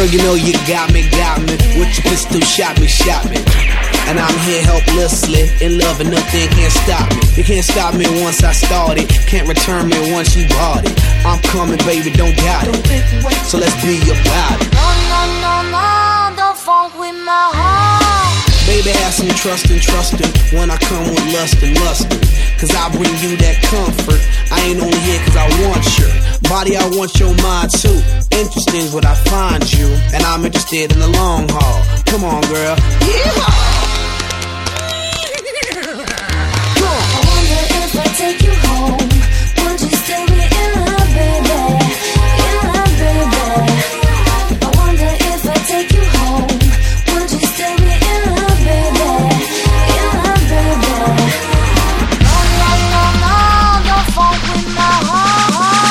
you know you got me. With your pistol, shot me. And I'm here helplessly, in love and nothing can't stop me. You can't stop me once I started, can't return me once you bought it. I'm coming, baby, don't doubt it. So let's be about it. No, don't funk with my heart. Baby, have some trustin' when I come with lustin'. Cause I bring you that comfort. I ain't only here cause I want your body, I want your mind too. Interesting is what I find you, and I'm interested in the long haul. Come on, girl. Yeehaw! I wonder if I take you home, would you still be in love, baby? In love, baby. I wonder if I take you home, would you still be in love, baby? In love, baby. No, don't funk with my heart.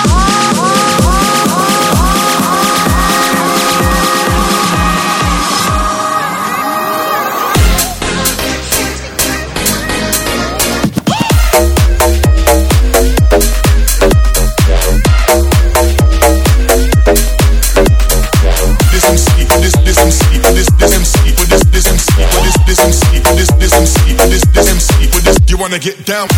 You wanna get down?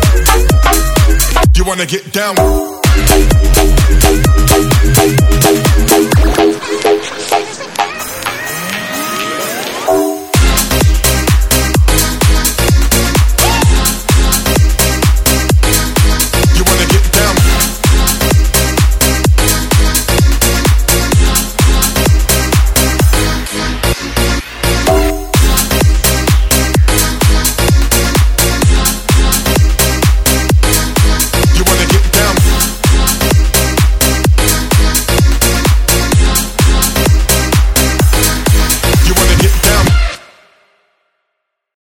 You wanna get down?